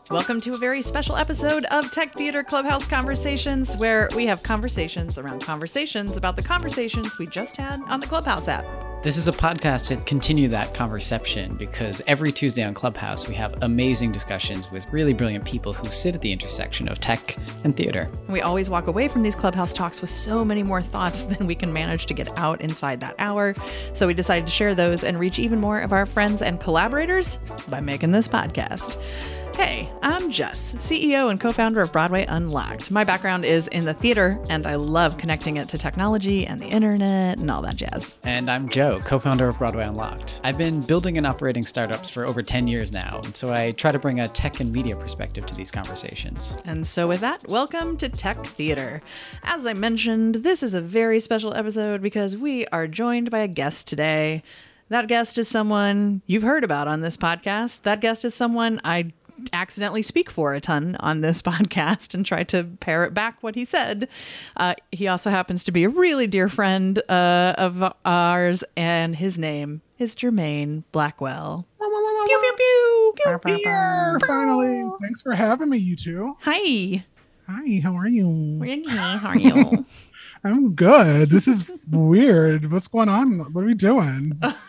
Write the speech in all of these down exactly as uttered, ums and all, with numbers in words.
Welcome to a very special episode of Tech Theater Clubhouse Conversations, where we have conversations around conversations about the conversations we just had on the Clubhouse app. This is a podcast to continue that conversation because every Tuesday on Clubhouse, we have amazing discussions with really brilliant people who sit at the intersection of tech and theater. We always walk away from these Clubhouse talks with so many more thoughts than we can manage to get out inside that hour. So we decided to share those and reach even more of our friends and collaborators by making this podcast. Hey, I'm Jess, C E O and co-founder of Broadway Unlocked. My background is in the theater, and I love connecting it to technology and the internet and all that jazz. And I'm Joe, co-founder of Broadway Unlocked. I've been building and operating startups for over ten years now, and so I try to bring a tech and media perspective to these conversations. And so with that, welcome to Tech Theater. As I mentioned, this is a very special episode because we are joined by a guest today. That guest is someone you've heard about on this podcast. That guest is someone I accidentally speak for a ton on this podcast and try to parrot back what he said. Uh, he also happens to be a really dear friend uh, of ours, and his name is Jermaine Blackwell. Pew, pew, pew. Pew, pew. Here, finally. Thanks for having me, you two. Hi. Hi, how are you? How are you? I'm good. This is weird. What's going on? What are we doing?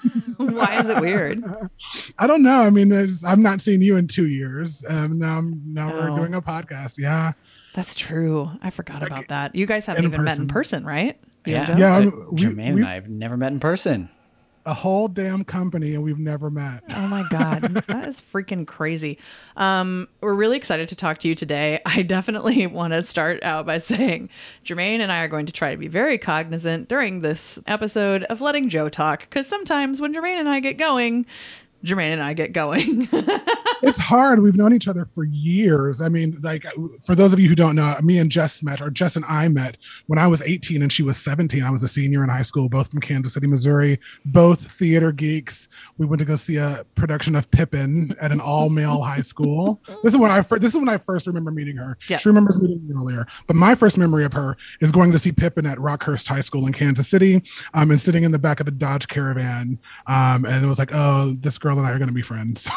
Why is it weird? I don't know. I mean, I'm not seeing you in two years. Um, now now Oh. we're doing a podcast. Yeah. That's true. I forgot Like, about that. You guys haven't in even met in person. person, right? You Yeah, and Joe? Yeah, So um, we- Jermaine we- and I have never met in person. A whole damn company and we've never met. Oh my God. That is freaking crazy. Um, we're really excited to talk to you today. I definitely want to start out by saying Jermaine and I are going to try to be very cognizant during this episode of letting Joe talk, because sometimes when Jermaine and I get going, Jermaine and I get going. It's hard. We've known each other for years. I mean, like, for those of you who don't know, me and Jess met, or Jess and I met when I was eighteen and she was seventeen. I was a senior in high school, both from Kansas City, Missouri, both theater geeks. We went to go see a production of Pippin at an all-male high school. This is when I first, this is when I first remember meeting her. Yeah. She remembers meeting me earlier, but my first memory of her is going to see Pippin at Rockhurst High School in Kansas City, um, and sitting in the back of a Dodge Caravan. Um, and it was like, oh, this girl and I are going to be friends.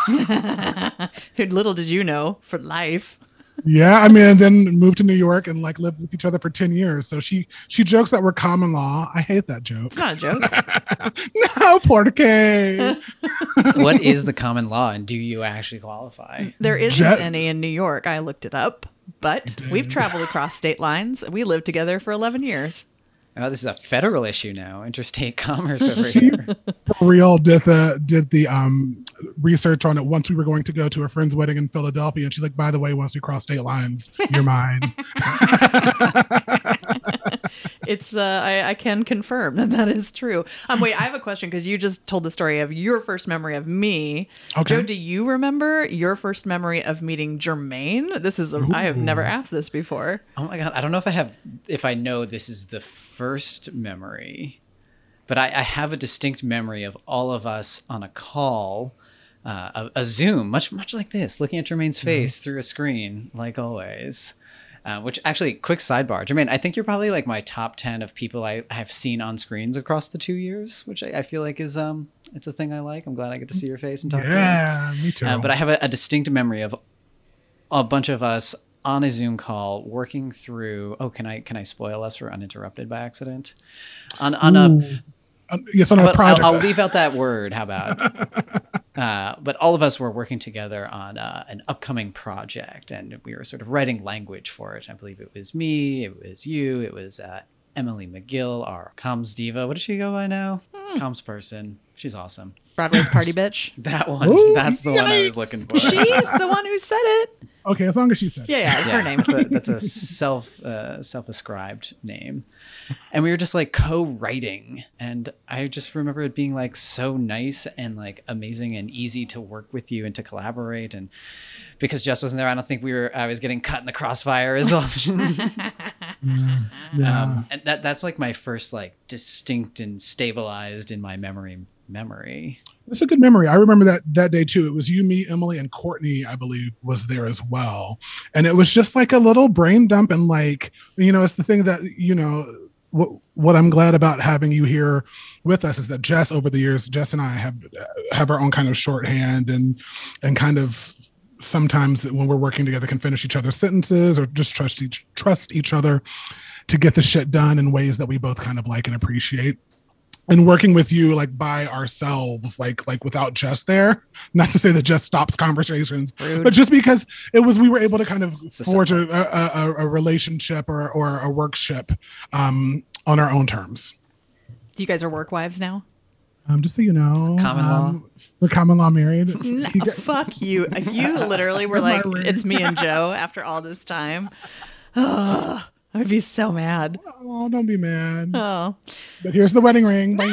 Little did you know, for life. Yeah, I mean, and then moved to New York and like lived with each other for ten years. So she she jokes that we're common law. I hate that joke. It's not a joke. No, porque. What is the common law, and do you actually qualify? There isn't Jet- any in New York. I looked it up, but we've traveled across state lines. We lived together for eleven years. Oh, this is a federal issue now. Interstate commerce over here. For real, did the did the um research on it once we were going to go to a friend's wedding in Philadelphia, and she's like, by the way, once we cross state lines, you're mine. It's uh, I, I can confirm that that is true. Um, wait, I have a question because you just told the story of your first memory of me. Okay. Joe, do you remember your first memory of meeting Jermaine? This is a, I have never asked this before. Oh my God. I don't know if I have, if I know this is the first memory, but I, I have a distinct memory of all of us on a call, uh, a, a Zoom, much, much like this, looking at Jermaine's face mm-hmm. through a screen, like always. Uh, which actually, quick sidebar, Jermaine, I think you're probably like my top ten of people I have seen on screens across the two years, which I, I feel like is, um, it's a thing I like. I'm glad I get to see your face and talk to you. Yeah, me too. Uh, but I have a, a distinct memory of a bunch of us on a Zoom call working through. Oh, can I can I spoil us for uninterrupted by accident? On on Ooh. a Um, yes, on a but project. I'll, I'll leave out that word. How about? uh, but all of us were working together on uh, an upcoming project, and we were sort of writing language for it. I believe it was me, it was you, it was uh, Emily McGill, our comms diva. What does she go by now? Hmm. Comms person. She's awesome. Broadway's Party Bitch. That one. Ooh, that's the one I was yikes. looking for. She's the one who said it. Okay, as long as she said it. Yeah, yeah, it's her name. That's a, that's a self uh, self-ascribed name, and we were just like co-writing, and I just remember it being like so nice and like amazing and easy to work with you and to collaborate. And because Jess wasn't there, I don't think we were. I was getting cut in the crossfire as well. Mm, yeah. um, and that that's like my first like distinct and stabilized in my memory memory. It's a good memory. I remember that that day too. It was you, me, Emily, and Courtney, I believe, was there as well. And it was just like a little brain dump. And like, you know, it's the thing that, you know, what what I'm glad about having you here with us is that Jess, over the years, Jess and I have have our own kind of shorthand and and kind of sometimes when we're working together can finish each other's sentences or just trust each trust each other to get the shit done in ways that we both kind of like and appreciate. And working with you like by ourselves, like like without Jess there, not to say that Jess stops conversations, Rude. but just because it was, we were able to kind of It's a forge a, sentence. a, a, a relationship or, or a workship um, on our own terms. You guys are work wives now? Um, just so you know, Common law. um, we're common law married. No, You get- fuck you. If you literally were Where's like, my ring? it's me and Joe after all this time, oh, I would be so mad. Oh, don't be mad. Oh. But here's the wedding ring. Bye.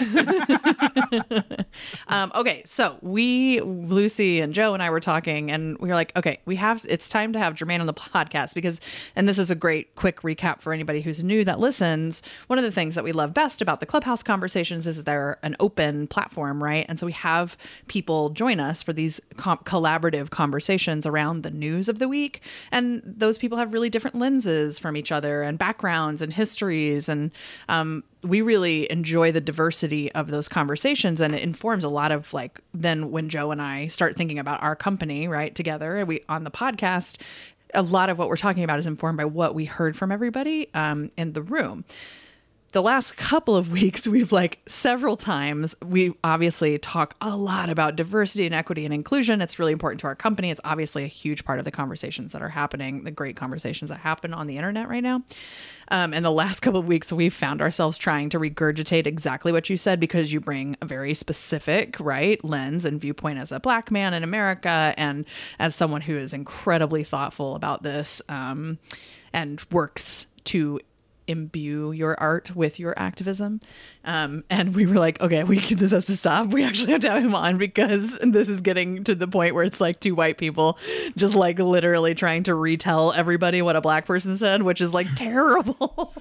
um, okay, so we, Lucy and Joe and I were talking, and we were like, okay, we have, it's time to have Jermaine on the podcast because, and this is a great quick recap for anybody who's new that listens. One of the things that we love best about the Clubhouse conversations is they're an open platform, right? And so we have people join us for these com- collaborative conversations around the news of the week, and those people have really different lenses from each other and backgrounds and histories, and um, we really enjoy the diversity of those conversations, and it informs a lot of like then when Joe and I start thinking about our company right together and we on the podcast, a lot of what we're talking about is informed by what we heard from everybody um, in the room. The last couple of weeks, we've like several times, we obviously talk a lot about diversity and equity and inclusion. It's really important to our company. It's obviously a huge part of the conversations that are happening, the great conversations that happen on the internet right now. Um, and the last couple of weeks, we've found ourselves trying to regurgitate exactly what you said because you bring a very specific, right, lens and viewpoint as a Black man in America and as someone who is incredibly thoughtful about this um, and works to imbue your art with your activism. Um, and we were like, okay, we can, this has to stop. We actually have to have him on because this is getting to the point where it's like two white people just like literally trying to retell everybody what a Black person said, which is like terrible.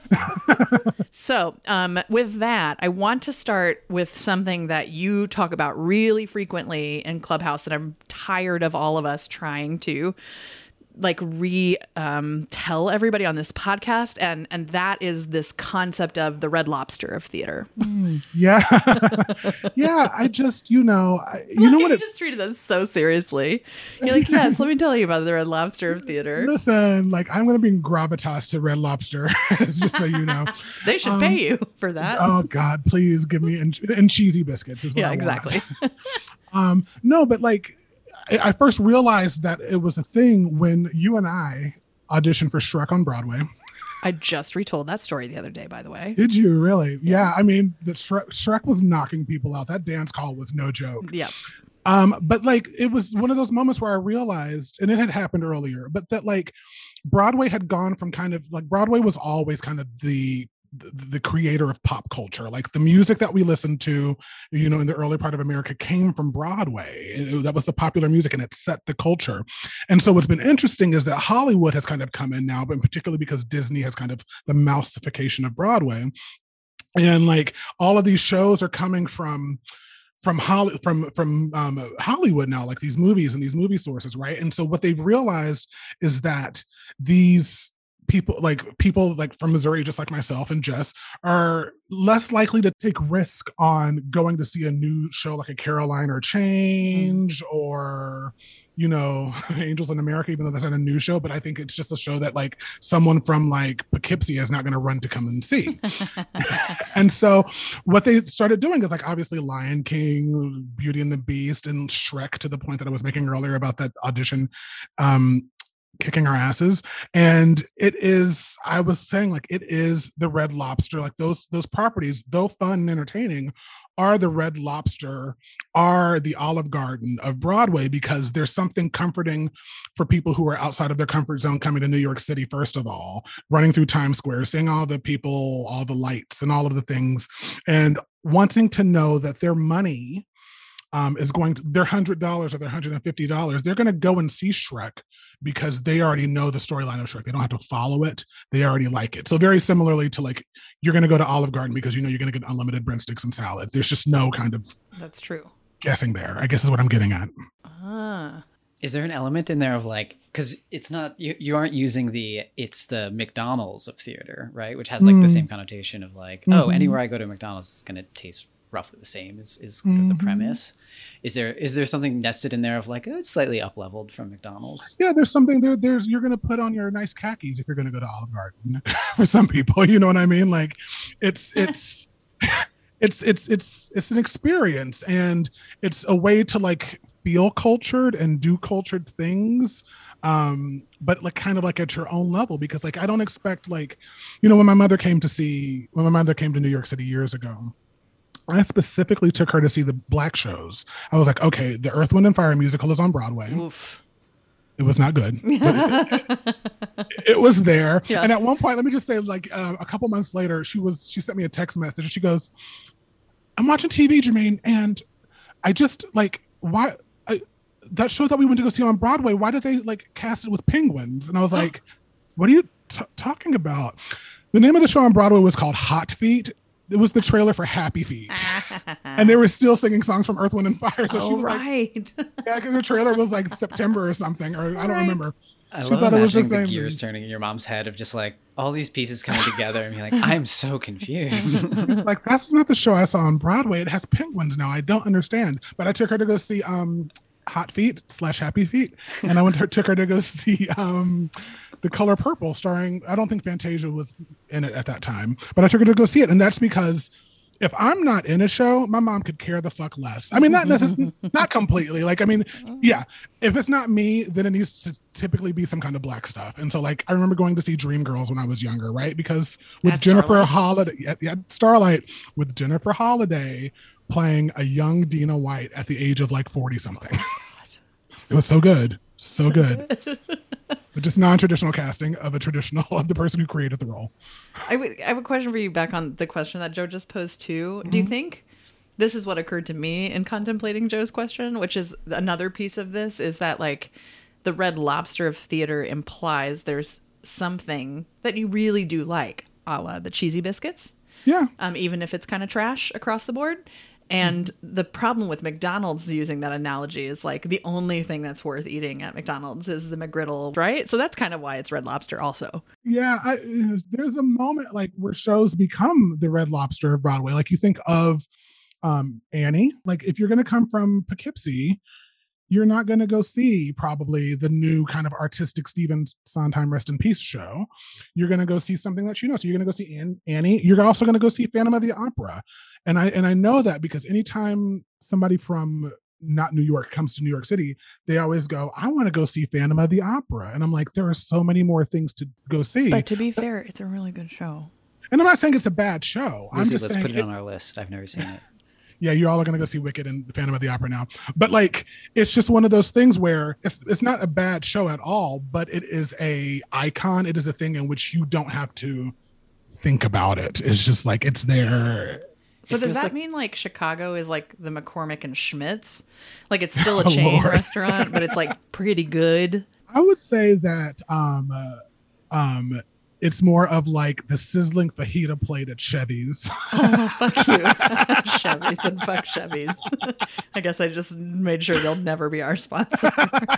So um, with that, I want to start with something that you talk about really frequently in Clubhouse that I'm tired of all of us trying to like re um, tell everybody on this podcast, and and that is this concept of the Red Lobster of theater. Yeah. Yeah. I just, you know, I, you know what you it, just treated us so seriously. You're like, yes, let me tell you about the Red Lobster of theater. listen, like I'm going to bring gravitas to Red Lobster, just so you know. They should Um, pay you for that. Oh God, please give me, and, and cheesy biscuits is what yeah, I want. exactly. Um, no, but like, I, I first realized that it was a thing when you and I auditioned for Shrek on Broadway. I just retold that story the other day, by the way. Did you really? Yeah. I mean, the Shrek, Shrek was knocking people out. That dance call was no joke. Yeah. Um, but like, it was one of those moments where I realized, and it had happened earlier, but that like Broadway had gone from kind of like Broadway was always kind of the the, the creator of pop culture. Like the music that we listened to, you know, in the early part of America came from Broadway. It- that was the popular music and it set the culture. And so what's been interesting is that Hollywood has kind of come in now, but particularly because Disney has kind of the mouseification of Broadway. And like all of these shows are coming from from Holly, from from um, Hollywood now, like these movies and these movie sources, right? And so what they've realized is that these people, like people like from Missouri, just like myself and Jess, are less likely to take risk on going to see a new show like a Caroline or Change mm. or, you know, Angels in America, even though that's not a new show, but I think it's just a show that like someone from like Poughkeepsie is not going to run to come and see. And so what they started doing is like obviously Lion King, Beauty and the Beast, and Shrek, to the point that I was making earlier about that audition, um, kicking our asses. And it is, I was saying like, it is the Red Lobster, like those, those properties, though fun and entertaining, are the Red Lobster, are the Olive Garden of Broadway, because there's something comforting for people who are outside of their comfort zone coming to New York City, first of all, running through Times Square, seeing all the people, all the lights and all of the things, and wanting to know that their money um, is going to, their one hundred dollars or their one hundred fifty dollars, they're going to go and see Shrek because they already know the storyline of Shrek. They don't have to follow it. They already like it. So very similarly to like, you're going to go to Olive Garden because you know you're going to get unlimited breadsticks and salad. There's just no kind of That's true. guessing there, I guess is what I'm getting at. Ah. Is there an element in there of like, because it's not, you, you aren't using the, it's the McDonald's of theater, right? Which has like mm. the same connotation of like, mm-hmm. oh, anywhere I go to McDonald's, it's going to taste roughly the same is is kind of Mhm. the premise. Is there is there something nested in there of like, oh, it's slightly up leveled from McDonald's? Yeah, there's something there. There's you're gonna put on your nice khakis if you're gonna go to Olive Garden. For some people, you know what I mean? Like, it's it's it's it's it's it's an experience, and it's a way to like feel cultured and do cultured things, um, but like kind of like at your own level. Because like I don't expect like, you know, when my mother came to see when my mother came to New York City years ago, I specifically took her to see the Black shows. I was like, okay, the Earth, Wind and Fire musical is on Broadway. Oof. It was not good. But it, it, it was there. Yeah. And at one point, let me just say, like uh, a couple months later, she was she sent me a text message and she goes, "I'm watching T V, Jermaine, and I just like why I, that show that we went to go see on Broadway. Why did they like cast it with penguins?" And I was like, "What are you t- talking about?" The name of the show on Broadway was called Hot Feet. It was the trailer for Happy Feet. And they were still singing songs from Earth, Wind and Fire. So oh, she was right. like, yeah, because the trailer was like September or something, or I don't Right. remember. I She love thought it was the imagining the same gears thing. turning in your mom's head of just like all these pieces coming together and you're like, I'm so confused. It's like, that's not the show I saw on Broadway. It has penguins now. I don't understand. But I took her to go see um, Hot Feet slash Happy Feet. And I went to, took her to go see um, The Color Purple, starring, I don't think Fantasia was in it at that time, but I took her to go see it. And that's because if I'm not in a show, my mom could care the fuck less. I mean, not necessarily, not completely. Like, I mean, yeah, if it's not me, then it needs to typically be some kind of Black stuff. And so, like, I remember going to see Dreamgirls when I was younger, right? Because with At Jennifer Starlight? Holiday, at, at Starlight, with Jennifer Holiday playing a young Dina White at the age of like forty something. It was so good, so good. But just non-traditional casting of a traditional of the person who created the role. I would- I have a question for you back on the question that Joe just posed too. Do you Mm-hmm. think this is what occurred to me in contemplating Joe's question, which is another piece of this is that like the Red Lobster of theater implies there's something that you really do like, a la the cheesy biscuits, Yeah. um, even if it's kind of trash across the board. And Mm-hmm. the problem with McDonald's using that analogy is like the only thing that's worth eating at McDonald's is the McGriddle, right? So that's kind of why it's Red Lobster also. Yeah, I, there's a moment like where shows become the Red Lobster of Broadway. Like you think of um, Annie. Like if you're going to come from Poughkeepsie, you're not going to go see probably the new kind of artistic Stephen Sondheim Rest in Peace show. You're going to go see something that you know. So you're going to go see An- Annie. You're also going to go see Phantom of the Opera. And I and I know that because anytime somebody from not New York comes to New York City, they always go, I want to go see Phantom of the Opera. And I'm like, there are so many more things to go see. But to be fair, it's a really good show. And I'm not saying it's a bad show. I'm Lucy, just let's saying put it, it- on our list. I've never seen it. yeah, you all are going to go see Wicked and Phantom of the Opera now. But like, it's just one of those things where it's it's not a bad show at all, but it is a icon. It is a thing in which you don't have to think about it. It's just like it's there. So It does feels that like- mean like Chicago is like the McCormick and Schmitz? Like it's still a Oh, chain Lord. restaurant, but it's like pretty good. I would say that um, uh, um, it's more of like the sizzling fajita plate at Chevy's. Oh, fuck you. Chevys and fuck Chevys. I guess I just made sure they'll never be our sponsor.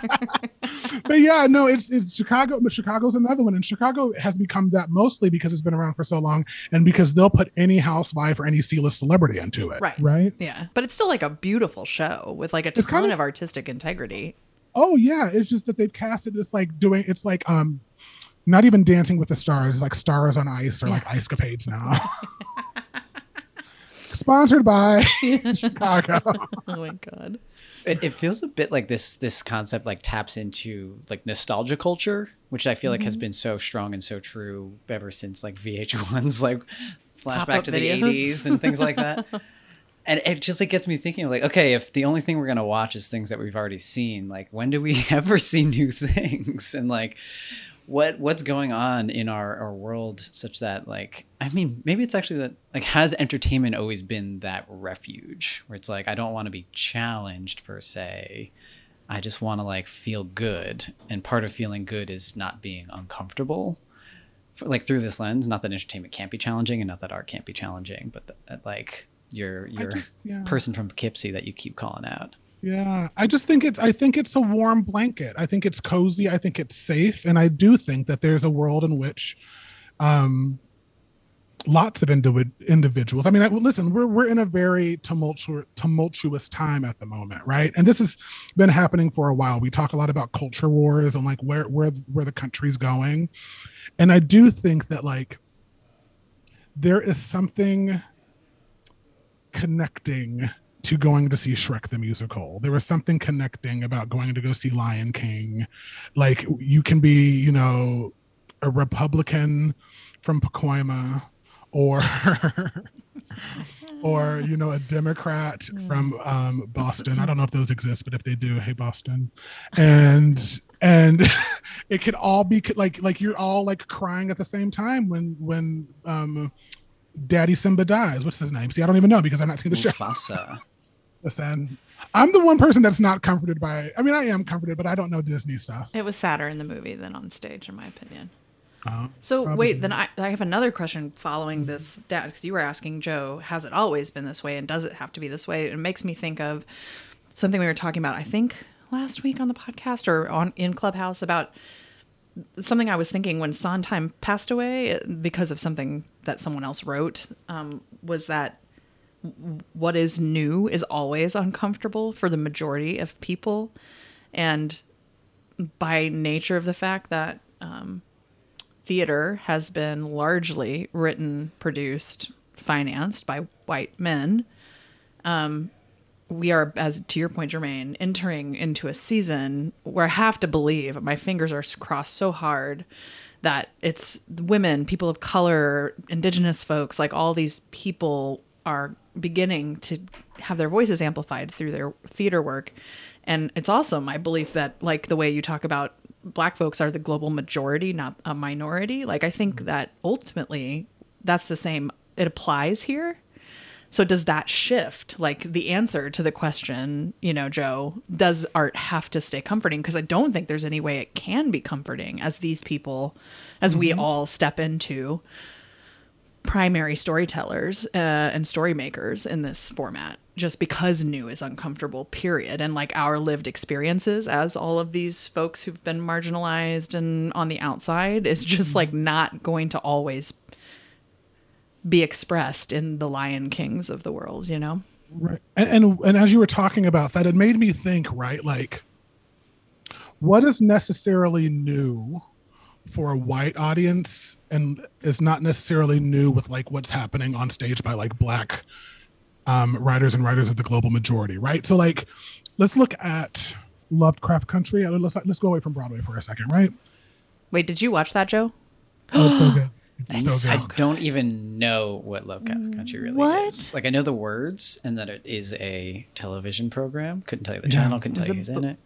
But yeah, no, it's it's Chicago, but Chicago's another one. And Chicago has become that mostly because it's been around for so long and because they'll put any housewife or any C-list celebrity into it. Right. Right. Yeah. But it's still like a beautiful show with like a It's ton kinda- of artistic integrity. Oh yeah. It's just that they've casted this like doing it's like um not even Dancing with the Stars, it's like Stars on Ice or like Ice Capades now. Sponsored by Chicago. Oh my God. It, it feels a bit like this this concept like taps into like nostalgia culture, which I feel like has been so strong and so true ever since like V H one's like flashback Pop-up to the videos. eighties and things like that. And it just like gets me thinking like, okay, if the only thing we're gonna watch is things that we've already seen, like when do we ever see new things? And like what what's going on in our, our world such that like I mean maybe it's actually that like has entertainment always been that refuge where it's like I don't want to be challenged per se, I just want to like feel good, and part of feeling good is not being uncomfortable for, like through this lens. Not that entertainment can't be challenging and not that art can't be challenging, but that, like your I your just- yeah. person from Poughkeepsie that you keep calling out. Yeah, I just think it's I think it's a warm blanket. I think it's cozy. I think it's safe, and I do think that there's a world in which um lots of individ- individuals. I mean, I, well, listen, we're we're in a very tumultuous tumultuous time at the moment, right? And this has been happening for a while. We talk a lot about culture wars and like where where where the country's going, and I do think that like there is something connecting to going to see Shrek the musical. There was something connecting about going to go see Lion King. Like you can be, you know, a Republican from Pacoima, or or you know, a Democrat from um, Boston. I don't know if those exist, but if they do, hey Boston. And and it could all be like like you're all like crying at the same time when when um, Daddy Simba dies. What's his name? See, I don't even know because I've not seen the show. Mufasa. Listen, I'm the one person that's not comforted by. I mean, I am comforted, but I don't know Disney stuff. It was sadder in the movie than on stage, in my opinion. Uh, So probably. wait, then I, I have another question following this, Dad, because you were asking Joe, has it always been this way, and does it have to be this way? It makes me think of something we were talking about, I think last week on the podcast or on in Clubhouse, about something I was thinking when Sondheim passed away because of something that someone else wrote, um, was that what is new is always uncomfortable for the majority of people, and by nature of the fact that um, theater has been largely written, produced, financed by white men. Um, we are, as to your point, Jermaine, entering into a season where I have to believe, my fingers are crossed so hard, that it's women, people of color, indigenous folks, like all these people are beginning to have their voices amplified through their theater work. And it's also my belief that, like the way you talk about Black folks are the global majority, not a minority. Like, I think that ultimately that's the same. It applies here. So does that shift? Like the answer to the question, you know, Joe, does art have to stay comforting? Because I don't think there's any way it can be comforting as these people, as mm-hmm. we all step into primary storytellers uh, and story makers in this format, just because new is uncomfortable, period. And like our lived experiences as all of these folks who've been marginalized and on the outside is just like not going to always be expressed in the Lion Kings of the world, you know? Right. And, and and as you were talking about that, it made me think, right, like what is necessarily new for a white audience and is not necessarily new with like what's happening on stage by like Black um, writers and writers of the global majority, right? So like, let's look at Lovecraft Country. Let's let's go away from Broadway for a second, right? Wait, did you watch that, Joe? Oh, it's so good. It's so I good. don't even know what Lovecraft Country really What? is. Like I know the words and that it is a television program. Couldn't tell you the Yeah. channel. Couldn't Is tell you it who's in it.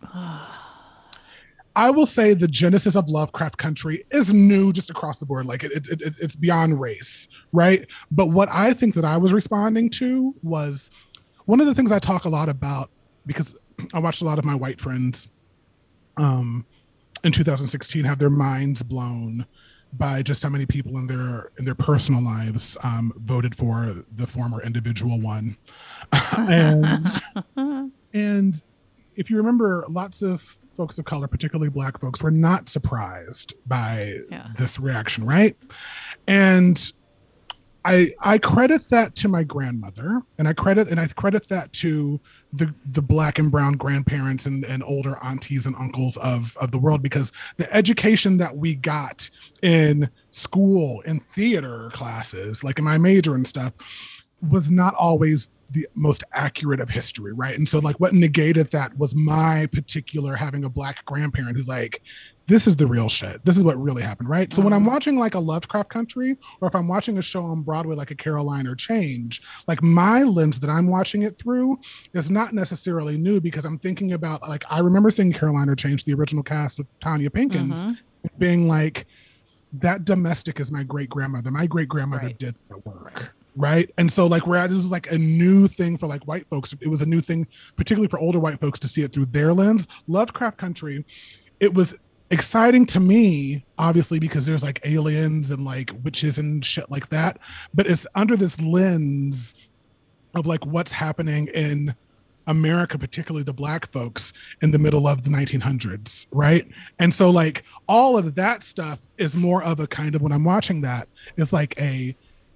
I will say the genesis of Lovecraft Country is new just across the board. Like it, it, it, it's beyond race, right? But what I think that I was responding to was one of the things I talk a lot about, because I watched a lot of my white friends um, in two thousand sixteen have their minds blown by just how many people in their in their personal lives um, voted for the former individual one. and and if you remember, lots of folks of color, particularly Black folks, were not surprised by Yeah. this reaction, right? And I I credit that to my grandmother, and I credit and I credit that to the the Black and brown grandparents and, and older aunties and uncles of, of the world, because the education that we got in school, in theater classes, like in my major and stuff, was not always the most accurate of history, right? And so like what negated that was my particular having a Black grandparent who's like, this is the real shit. This is what really happened, right? So when I'm watching like a Lovecraft Country, or if I'm watching a show on Broadway like a Caroline or Change, like my lens that I'm watching it through is not necessarily new, because I'm thinking about, like, I remember seeing Caroline or Change, the original cast with Tanya Pinkins, Mhm. being like, that domestic is my great grandmother. My great grandmother Right. did that work. Right. And so like whereas it was like a new thing for like white folks, it was a new thing, particularly for older white folks, to see it through their lens. Lovecraft Country, it was exciting to me, obviously, because there's like aliens and like witches and shit like that. But it's under this lens of like what's happening in America, particularly the Black folks in the middle of the nineteen hundreds. Right. And so like all of that stuff is more of a kind of, when I'm watching that, it's like a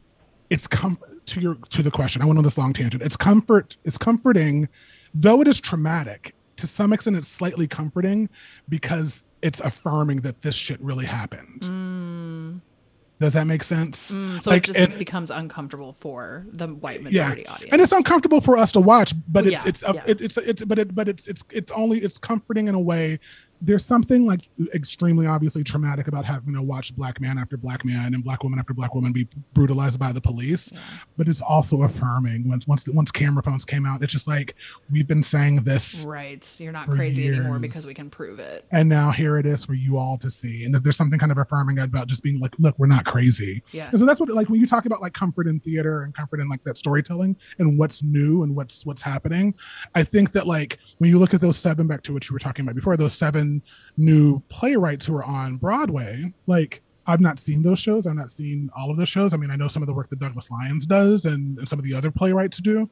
it's com- to your to the question. I went on this long tangent. It's comfort. It's comforting, though it is traumatic. To some extent, it's slightly comforting because it's affirming that this shit really happened. Mm. Does that make sense? Mm, so like, it just and, becomes uncomfortable for the white majority yeah. audience, and it's uncomfortable for us to watch. But it's yeah, it's yeah. It, it's it's but it but it's it's it's only it's comforting in a way. There's something like extremely obviously traumatic about having to watch black man after black man and black woman after black woman be brutalized by the police. Yeah. But it's also affirming. Once once once camera phones came out, it's just like, we've been saying this. Right. You're not crazy years, anymore because we can prove it. And now here it is for you all to see. And there's something kind of affirming about just being like, look, we're not crazy. Yeah. And so that's what, like, when you talk about like comfort in theater and comfort in like that storytelling and what's new and what's what's happening, I think that like when you look at those seven, back to what you were talking about before, those seven new playwrights who are on Broadway, like, I've not seen those shows. I've not seen all of those shows. I mean, I know some of the work that Douglas Lyons does and, and some of the other playwrights do.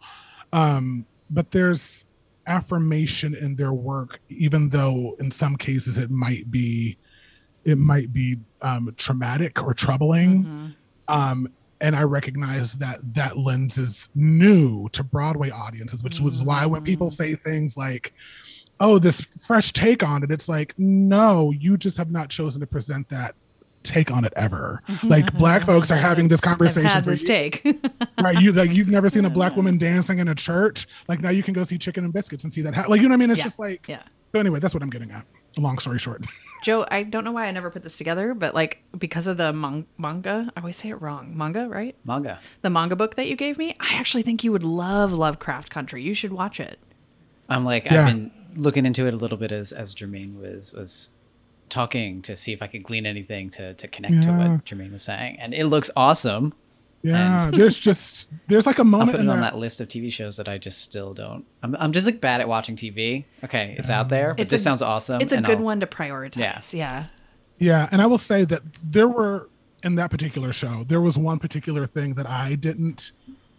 Um, but there's affirmation in their work, even though in some cases it might be, it might be um, traumatic or troubling. Mm-hmm. Um, and I recognize that that lens is new to Broadway audiences, which mm-hmm. is why when people say things like, oh, this fresh take on it, it's like, no, you just have not chosen to present that take on it ever. Like, black folks are having this conversation. I've had this take. Right? You like, you've never seen a black woman dancing in a church. Like, now you can go see Chicken and Biscuits and see that. Ha- like, you know what I mean? It's yeah. just like, yeah. So anyway, that's what I'm getting at. Long story short. Joe, I don't know why I never put this together, but like, because of the man- manga, I always say it wrong. Manga, right? Manga. The manga book that you gave me, I actually think you would love Lovecraft Country. You should watch it. I'm like, yeah. I've been looking into it a little bit as as Jermaine was was talking to see if I could glean anything to to connect yeah. to what Jermaine was saying, and it looks awesome. Yeah, and there's just there's like a moment. I'll put it in on that. that list of T V shows that I just still don't. I'm I'm just like bad at watching T V. Okay, it's out there, but it's this a, sounds awesome. It's a and good I'll, one to prioritize. Yeah. yeah. Yeah, and I will say that there were in that particular show, there was one particular thing that I didn't.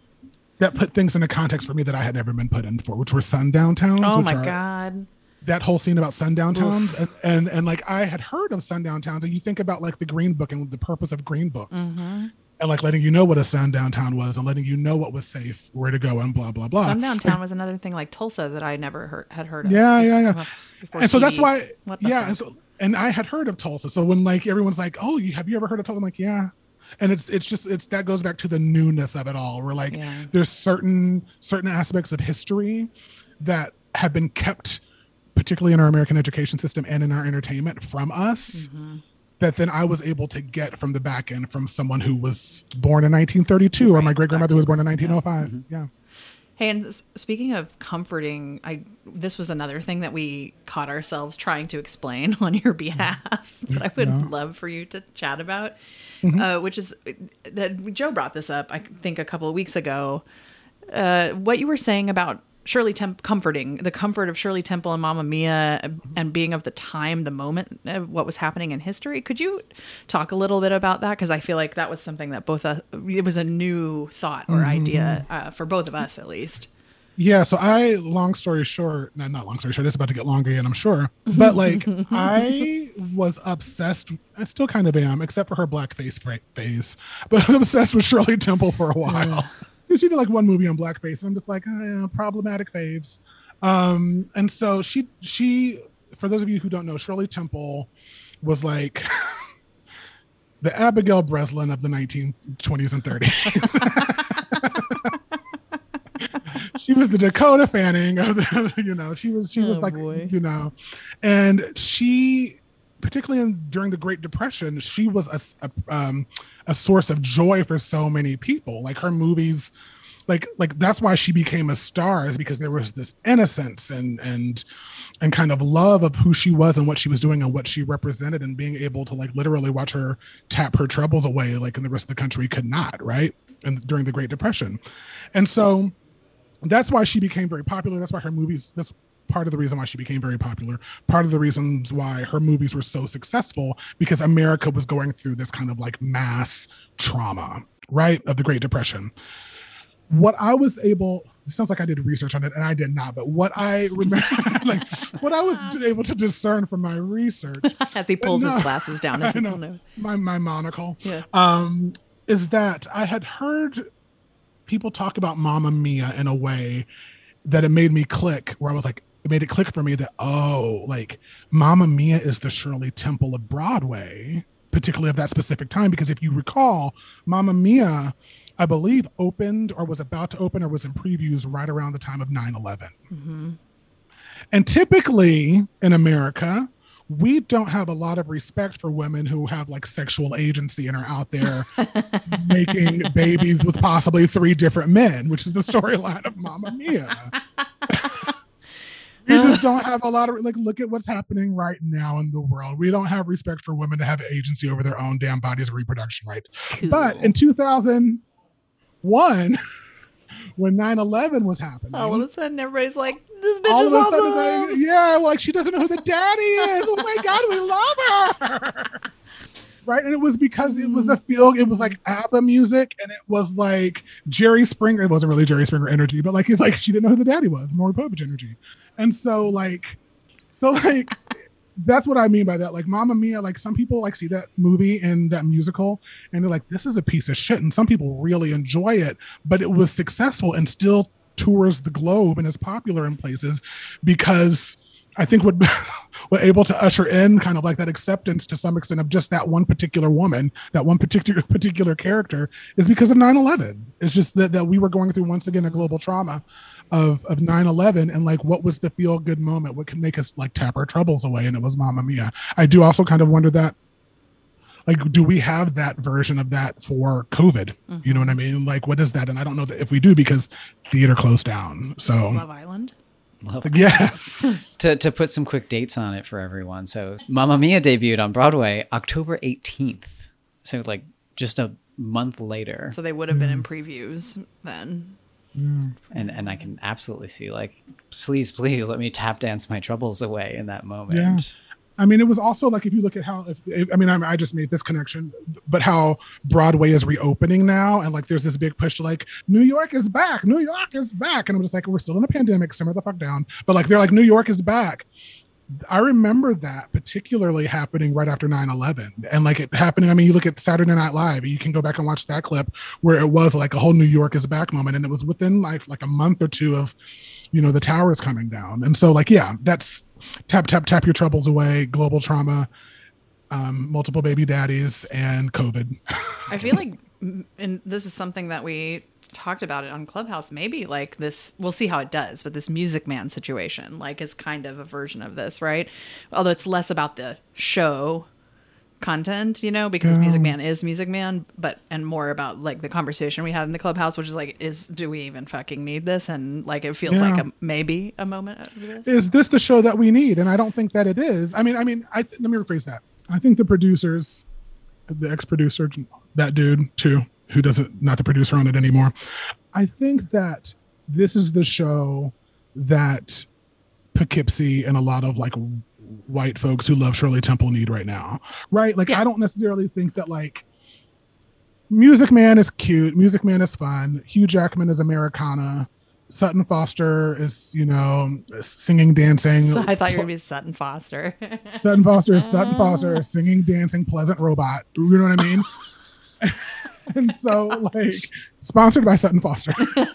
That put things into context for me that I had never been put in for, which were sundown towns. Oh which my are, God. That whole scene about sundown towns. And, and and like, I had heard of sundown towns, and you think about like the Green Book and the purpose of Green Books. Mm-hmm. And like letting you know what a sundown town was and letting you know what was safe, where to go, and blah, blah, blah. Sundown town was another thing like Tulsa that I never heard, had heard of. Yeah, yeah, yeah. Before and so T V. that's why, yeah. Fuck? And so, and I had heard of Tulsa. So when like everyone's like, oh, you, have you ever heard of Tulsa? I'm like, yeah. And it's it's just it's that goes back to the newness of it all. We're like, yeah. there's certain certain aspects of history that have been kept, particularly in our American education system and in our entertainment, from us. Mm-hmm. That then I was able to get from the back end from someone who was born in nineteen thirty-two, right. Or my great grandmother was born in nineteen oh five. Yeah. Mm-hmm. yeah. Hey, and speaking of comforting, I this was another thing that we caught ourselves trying to explain on your behalf that I would yeah. love for you to chat about, mm-hmm. uh, which is that Joe brought this up, I think, a couple of weeks ago. Uh, what you were saying about Shirley Temple, comforting, the comfort of Shirley Temple and Mamma Mia and being of the time, the moment, of what was happening in history. Could you talk a little bit about that? Because I feel like that was something that both, uh, it was a new thought or mm-hmm. idea uh, for both of us, at least. Yeah. So I, long story short, no, not long story short, it's about to get longer again, I'm sure. But like, I was obsessed, I still kind of am, except for her blackface phase, but I was obsessed with Shirley Temple for a while. Yeah. She did like one movie on blackface, and I'm just like, oh, yeah, problematic faves. Um, and so she, she, for those of you who don't know, Shirley Temple was like the Abigail Breslin of the nineteen twenties and thirties. She was the Dakota Fanning of the, you know, she was, she was oh, like, boy. you know, and she, particularly in, during the Great Depression, she was a, a, um, a source of joy for so many people. Like her movies, like like that's why she became a star, is because there was this innocence and and and kind of love of who she was and what she was doing and what she represented, and being able to like literally watch her tap her troubles away, like in the rest of the country could not, right? And during the Great Depression, and so that's why she became very popular. That's why her movies. That's part of the reason why she became very popular. Part of the reasons why her movies were so successful, because America was going through this kind of like mass trauma, right, of the Great Depression. What I was able, it sounds like I did research on it, and I did not, but what I remember, like what I was able to discern from my research. As he pulls no, his glasses down, as I know, know. my, my monocle, yeah. um, is that I had heard people talk about Mamma Mia in a way that it made me click, where I was like, it made it click for me that, oh, like Mamma Mia is the Shirley Temple of Broadway, particularly of that specific time. Because if you recall, Mamma Mia, I believe, opened or was about to open or was in previews right around the time of nine eleven. Mm-hmm. And typically in America, we don't have a lot of respect for women who have like sexual agency and are out there making babies with possibly three different men, which is the storyline of Mamma Mia. We just don't have a lot of, like, look at what's happening right now in the world. We don't have respect for women to have agency over their own damn bodies and reproduction rights. Cool. But in two thousand one, when nine eleven was happening, all of a sudden everybody's like, this bitch all is of a awesome. sudden it's like, yeah, well, like she doesn't know who the daddy is. Oh my God, we love her. Right. And it was because it was a feel, it was like ABBA music, and it was like Jerry Springer. It wasn't really Jerry Springer energy, but like he's like, she didn't know who the daddy was, Maury Povich energy. And so like, so like, that's what I mean by that. Like Mamma Mia, like some people like see that movie and that musical and they're like, this is a piece of shit. And some people really enjoy it, but it was successful and still tours the globe and is popular in places because I think what what able to usher in kind of like that acceptance to some extent of just that one particular woman, that one particular particular character, is because of nine eleven. It's just that, that we were going through once again a global trauma of of nine eleven, and like what was the feel good moment, what could make us like tap our troubles away, and it was Mamma Mia. I do also kind of wonder that, like, do we have that version of that for COVID? Mm-hmm. You know what I mean? Like, what is that? And I don't know that if we do, because theater closed down. So Love Island. Love yes. to to put some quick dates on it for everyone. So Mamma Mia debuted on Broadway October eighteenth. So like just a month later. So they would have been in previews then. Mm. And and I can absolutely see, like, please, please let me tap dance my troubles away in that moment. Yeah. I mean, it was also like, if you look at how, if, if I mean, I, I just made this connection, but how Broadway is reopening now. And like, there's this big push to like, New York is back. New York is back. And I'm just like, we're still in a pandemic. Simmer the fuck down. But like, they're like, New York is back. I remember that particularly happening right after nine eleven, and like it happening. I mean, you look at Saturday Night Live, you can go back and watch that clip where it was like a whole New York is back moment. And it was within like, like a month or two of, you know, the towers coming down. And so like, yeah, that's tap, tap, tap your troubles away, global trauma, um, multiple baby daddies, and COVID. I feel like, and this is something that we talked about it on Clubhouse, maybe like this, we'll see how it does, but this Music Man situation like is kind of a version of this, right? Although it's less about the show content, you know, because yeah. Music Man is Music Man, but and more about like the conversation we had in the Clubhouse, which is like, is do we even fucking need this? And like it feels yeah. like a maybe a moment of this. Is this the show that we need? And I don't think that it is. I mean, I mean, I let me rephrase that. I think the producers, the ex-producer, that dude too, who doesn't, not the producer on it anymore. I think that this is the show that Poughkeepsie and a lot of like white folks who love Shirley Temple need right now, right? Like, yeah. I don't necessarily think that like Music Man is cute, Music Man is fun, Hugh Jackman is Americana, Sutton Foster is, you know, singing, dancing. So I thought you were going to be Sutton Foster. Sutton Foster is Sutton Foster is singing, dancing, pleasant robot. You know what I mean? And so, like, sponsored by Sutton Foster.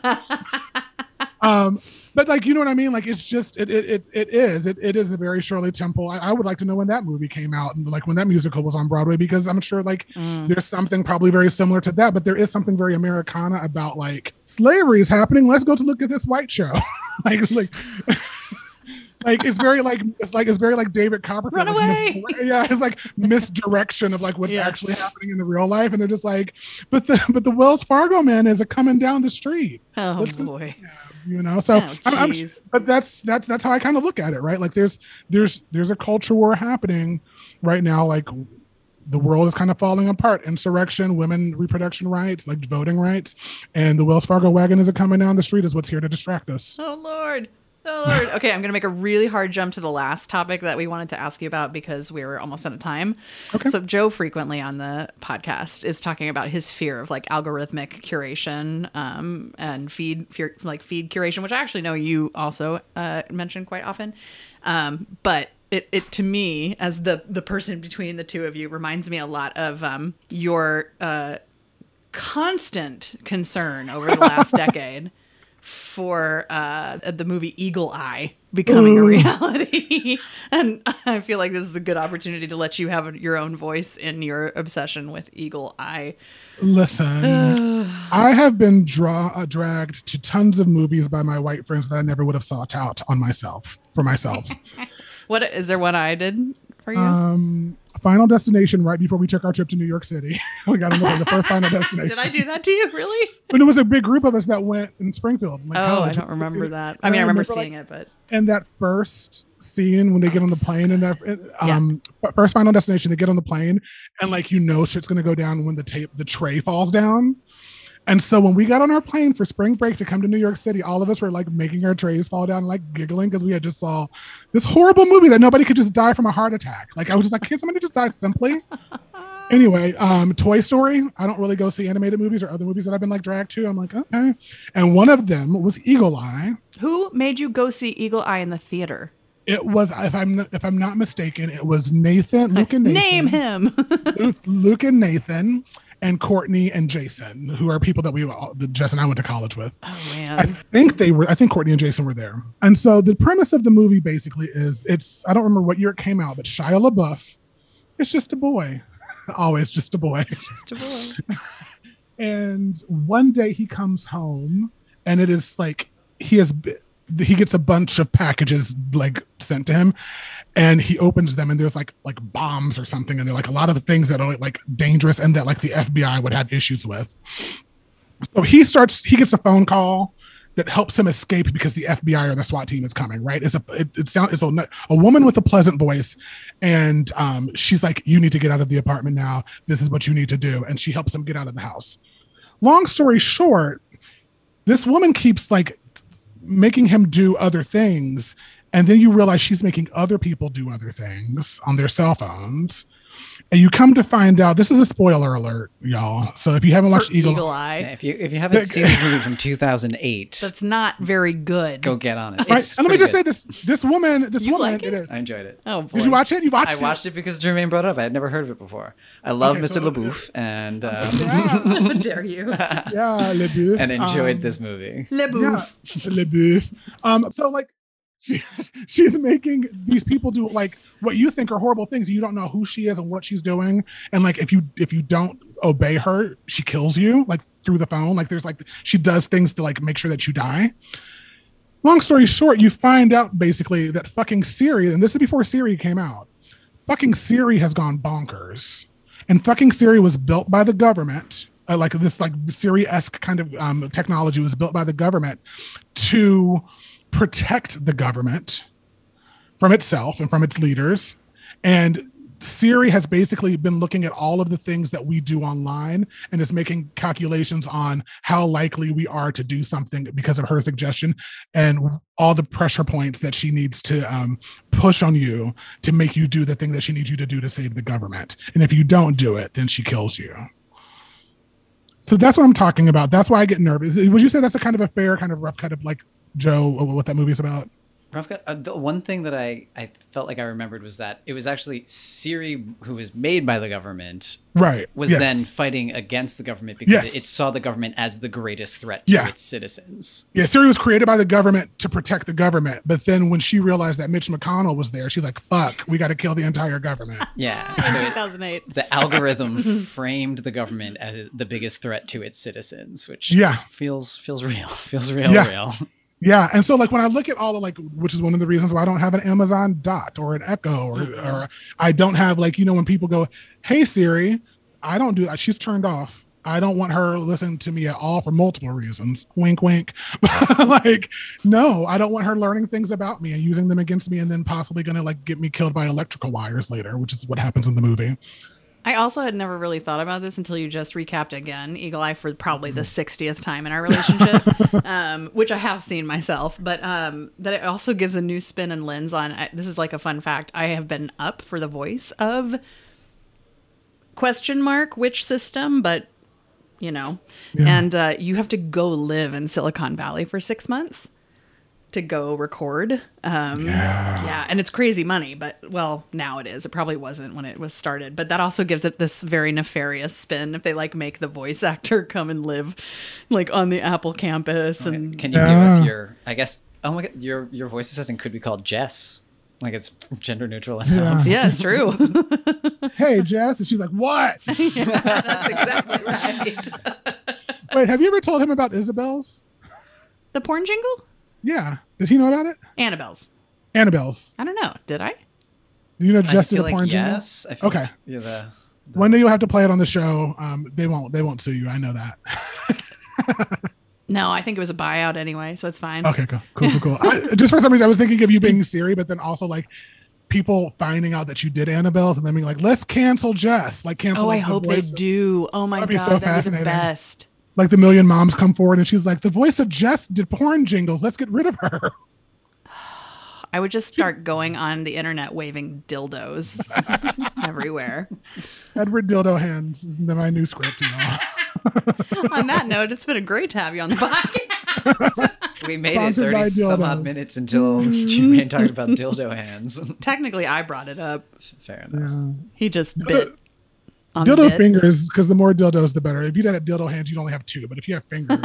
um, but like, you know what I mean? Like, it's just, it it it, it is. It, it is a very Shirley Temple. I, I would like to know when that movie came out and like when that musical was on Broadway, because I'm sure like mm. there's something probably very similar to that, but there is something very Americana about like slavery is happening. Let's go to look at this white show. like, like, like it's very like, it's like, it's very like David Copperfield. Run like, away. Mis- yeah. It's like misdirection of like what's yeah. actually happening in the real life. And they're just like, but the, but the Wells Fargo man is a coming down the street. Oh Let's boy. Go, you know, so oh, I'm, I'm, but that's that's that's how I kind of look at it, right? Like there's there's there's a culture war happening right now. Like the world is kind of falling apart. Insurrection, women reproduction rights, like voting rights, and the Wells Fargo wagon is coming down the street is what's here to distract us. Oh Lord. Oh Lord. Okay, I'm going to make a really hard jump to the last topic that we wanted to ask you about because we were almost out of time. Okay. So Joe frequently on the podcast is talking about his fear of like algorithmic curation um, and feed fear, like feed curation, which I actually know you also uh, mention quite often. Um, but it, it to me, as the the person between the two of you, reminds me a lot of um, your uh, constant concern over the last decade for uh, the movie Eagle Eye becoming Ooh. a reality. And I feel like this is a good opportunity to let you have your own voice in your obsession with Eagle Eye. Listen, I have been draw, uh, dragged to tons of movies by my white friends that I never would have sought out on myself, for myself. What is there one I did for you? Um, Final Destination, right before we took our trip to New York City. We got on the, the first Final Destination. Did I do that to you? Really? But it was a big group of us that went in Springfield. Like, oh, I don't remember that. I mean, I remember, remember seeing like, it, but. And that first scene when they get on the plane and that um yeah. first Final Destination, they get on the plane and like, you know, shit's going to go down when the tape, the tray falls down. And so when we got on our plane for spring break to come to New York City, all of us were like making our trays fall down, like giggling because we had just saw this horrible movie that nobody could just die from a heart attack. Like I was just like, can't somebody just die simply? Anyway, um, Toy Story. I don't really go see animated movies or other movies that I've been like dragged to. I'm like, okay. And one of them was Eagle Eye. Who made you go see Eagle Eye in the theater? It was, if I'm if I'm not mistaken, it was Nathan, Luke and Nathan. Name him. Luke, Luke and Nathan. And Courtney and Jason, who are people that we, that Jess and I went to college with. Oh man! I think they were. I think Courtney and Jason were there. And so the premise of the movie basically is, it's. I don't remember what year it came out, but Shia LaBeouf, it's just a boy, always just a boy. Just a boy. And one day he comes home, and it is like he has. He gets a bunch of packages like sent to him, and he opens them and there's like like bombs or something, and they're like a lot of things that are like dangerous and that like the F B I would have issues with. So he starts he gets a phone call that helps him escape because the F B I or the SWAT team is coming, right? It's a it, it sounds it's a, a woman with a pleasant voice, and um she's like, you need to get out of the apartment now. This is what you need to do. And she helps him get out of the house. Long story short, this woman keeps like making him do other things, and then you realize she's making other people do other things on their cell phones, and you come to find out, this is a spoiler alert, y'all, so if you haven't watched Eagle, Eagle Eye, yeah, if you if you haven't seen this movie from two thousand eight, that's not very good. Go get on it. Right, and let me just good. say this this woman this you woman like it? it is I enjoyed it. Oh boy. Did you watch it? You watched I it? I watched it because Jermaine brought it up. I had never heard of it before. I love okay, Mister So, LaBeouf and um, How dare you? Yeah, LaBeouf. And enjoyed um, this movie. LaBeouf. Yeah, LaBeouf. Um, so like she, she's making these people do like what you think are horrible things. You don't know who she is and what she's doing, and like if you if you don't obey her, she kills you like through the phone. Like there's like she does things to like make sure that you die. Long story short, you find out basically that fucking Siri, and this is before Siri came out, fucking Siri has gone bonkers, and fucking Siri was built by the government. Uh, like this like Siri-esque kind of um, technology was built by the government to protect the government from itself and from its leaders. And Siri has basically been looking at all of the things that we do online and is making calculations on how likely we are to do something because of her suggestion, and all the pressure points that she needs to um, push on you to make you do the thing that she needs you to do to save the government. And if you don't do it, then she kills you. So that's what I'm talking about. That's why I get nervous. Would you say that's a kind of a fair, kind of rough cut of like, Joe, what that movie's about? Uh, the one thing that I, I felt like I remembered was that it was actually Siri, who was made by the government, right? Was yes. then fighting against the government because yes. it, it saw the government as the greatest threat to yeah. its citizens. Yeah, Siri was created by the government to protect the government, but then when she realized that Mitch McConnell was there, she's like, "Fuck, we got to kill the entire government." Yeah, so two thousand eight. The algorithm framed the government as the biggest threat to its citizens, which yeah. feels feels real, feels real, yeah. real. Yeah, and so like when I look at all of like, which is one of the reasons why I don't have an Amazon Dot or an Echo, or, mm-hmm. or I don't have like, you know, when people go, "Hey Siri," I don't do that. She's turned off. I don't want her listening to me at all for multiple reasons. Wink, wink. Like, no, I don't want her learning things about me and using them against me, and then possibly going to like get me killed by electrical wires later, which is what happens in the movie. I also had never really thought about this until you just recapped again Eagle Eye for probably the sixtieth time in our relationship, um, which I have seen myself, but um, that it also gives a new spin and lens on. I, this is like a fun fact. I have been up for the voice of question mark which system, but you know, yeah. and uh, you have to go live in Silicon Valley for six months to go record. Um, Yeah. yeah. And it's crazy money, but well, now it is. It probably wasn't when it was started, but that also gives it this very nefarious spin if they like make the voice actor come and live like on the Apple campus. Okay. And Can you Yeah. give us your, I guess, oh my God, your, your voice assistant could be called Jess. Like it's gender neutral enough. yeah, it's true. Hey, Jess. And she's like, what? Yeah, that's exactly right. Wait, have you ever told him about Isabel's? The porn jingle? Yeah. Does he know about it? Annabelle's. Annabelle's. I don't know. Did I? Do you know I Jess did feel a like porn jingle? yes. I feel Okay. Like, yeah, the, the, One day you'll have to play it on the show. Um, they won't. They won't sue you. I know that. No, I think it was a buyout anyway, so it's fine. Okay, cool, cool, cool, cool. I, just for some reason, I was thinking of you being Siri, but then also like people finding out that you did Annabelle's and then being like, "Let's cancel Jess." Like cancel. Oh, like, I the hope they voice- do. Oh my That'd be god, so that'd be the fascinating. best. Like the million moms come forward and she's like, "The voice of Jess did porn jingles. Let's get rid of her." I would just start going on the internet waving dildos everywhere. Edward Dildo Hands is my new script, y'all. On that note, it's been a great to have you on the podcast. we made Sponsored it by thirty some dildos. odd minutes until Jermaine talked about dildo hands. Technically, I brought it up. Fair enough. Yeah. He just bit on Dildo the bit. fingers, because the more dildos, the better. If you had dildo hands, you'd only have two, but if you have fingers,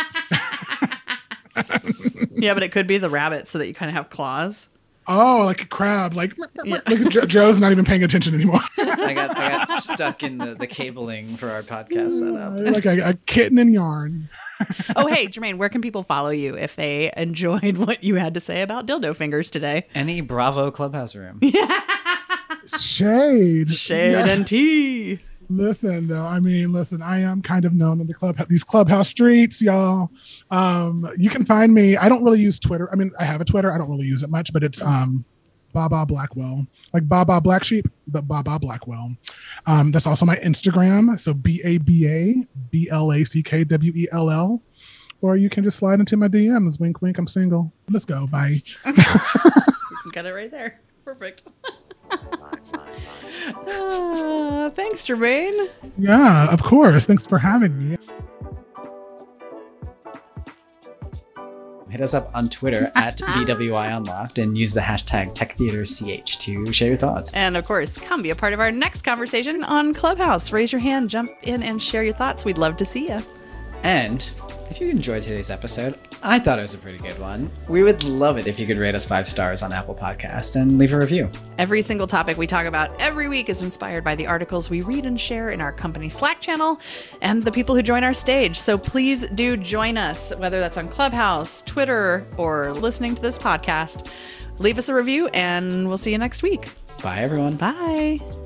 Yeah, but it could be the rabbit so that you kind of have claws. oh, like a crab, like Yeah. like Jo- Joe's not even paying attention anymore. I got I got stuck in the, the cabling for our podcast setup. Like a, a kitten in yarn. Oh, hey, Jermaine, where can people follow you if they enjoyed what you had to say about dildo fingers today? Any Bravo Clubhouse room. Shade. Shade Yeah. and tea. Listen, though, I mean, listen, I am kind of known in the club, these clubhouse streets, y'all. Um, you can find me. I don't really use Twitter. I mean, I have a Twitter. I don't really use it much, but it's um, Baba Blackwell, like Baba Black Sheep, but Baba Blackwell. Um, that's also my Instagram. So B A B A B L A C K W E L L. Or you can just slide into my D Ms. Wink, wink. I'm single. Let's go. Bye. You can get it right there. Perfect. Ah, thanks, Jermaine. Yeah, of course. Thanks for having me. Hit us up on Twitter at B W I Unlocked and use the hashtag TechTheaterCH to share your thoughts. And of course, come be a part of our next conversation on Clubhouse. Raise your hand, jump in, and share your thoughts. We'd love to see you. And if you enjoyed today's episode, I thought it was a pretty good one. We would love it if you could rate us five stars on Apple Podcast and leave a review. Every single topic we talk about every week is inspired by the articles we read and share in our company Slack channel and the people who join our stage. So please do join us, whether that's on Clubhouse, Twitter, or listening to this podcast. Leave us a review, and we'll see you next week. Bye, everyone. Bye.